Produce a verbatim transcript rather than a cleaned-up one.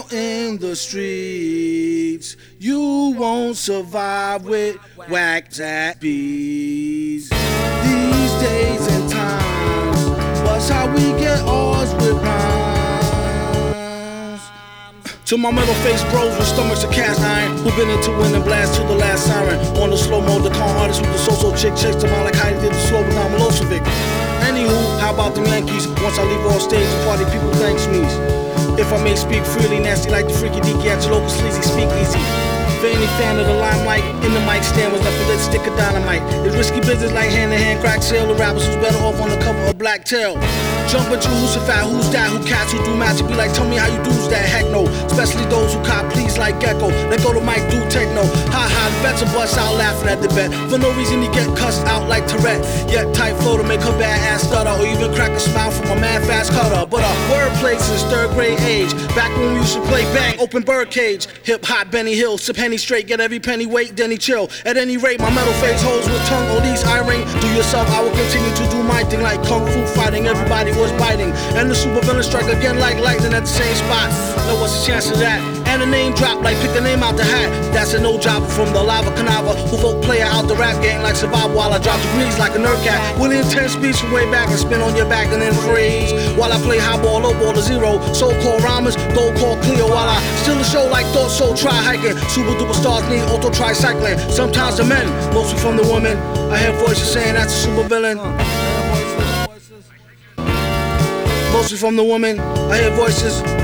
out in the streets. You won't survive with whack zack bees. These days and times, what's how we get ours with rhymes. To my metal face bros with stomachs of cast iron, who been into winning blast to the last siren. On the slow mo, the con artist with the so-so chick chased them out like Heidi did the slow without Milosevic. Anywho, how about them Yankees? Once I leave off stage, the party people thanks me. If I may speak freely, nasty like the freaky deaky at your local sleazy speakeasy. For any fan of the limelight, in the mic stand was nothing but a stick of dynamite. It's risky business like hand-to-hand crack sale. The rappers who's better off on the cover of Black Tail. Jump at you, who's a fat, who's that, who cats, who do magic. Be like, tell me how you do's that, heck no. Especially those who cop please like Gecko. Let go to Mike, do techno. Ha ha, the vets will bust out laughing at the bet. For no reason he get cussed out like Tourette. Yet tight flow to make her bad ass stutter. Or even crack a smile from a mad fast cutter. But a wordplay since third grade age. Back when we used to play bang, open birdcage. Hip hop, Benny Hill, sip Henny straight, get every penny weight, then he chill. At any rate, my metal face holds with tongue, all these eye ring. Do yourself, I will continue to do my thing like kung fu fighting. Everybody was biting, and the super villain strike again like lightning at the same spot. Now what's the chance of that? And a name drop like pick a name out the hat. That's a no jobber from the lava canava, who vote player out the rap game like survival while I drop degrees like a nerd cat. Willie intense speech from way back and spin on your back and then freeze. While I play high ball, low ball to zero. So-called rhymers, gold call clear while I steal the show like thought so try hiking. Super duper stars need auto tricycling. Sometimes the men, mostly from the women. I hear voices saying that's a super villain. Mostly from the women. I hear voices.